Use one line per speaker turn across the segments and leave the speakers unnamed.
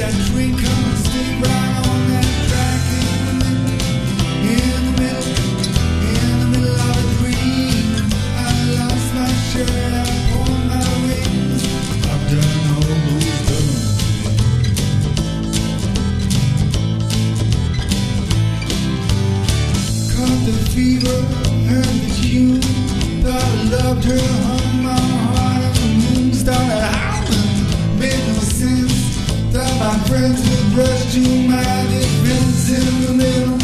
that train come and stay right on that track in the middle of a dream. I lost my shirt, I pulled my wings. I've done all those dumb things. Caught the fever, heard the tune. Thought I loved her, hung my heart on the moon. Started howling, made no sense. Thought my friends would rush to my defense. In the middle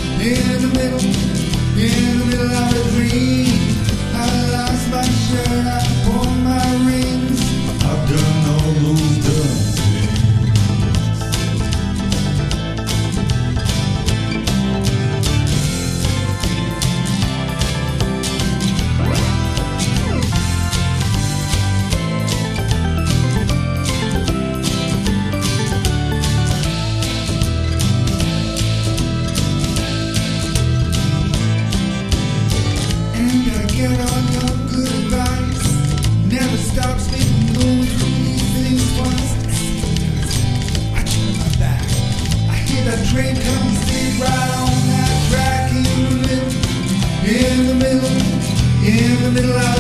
of a dream. I lost my shirt, I pulled my rings. I've done all those dumb get on your good advice. Never stops me from going through these things once. I turn my back. I hear that train come and stay right on that track in the middle of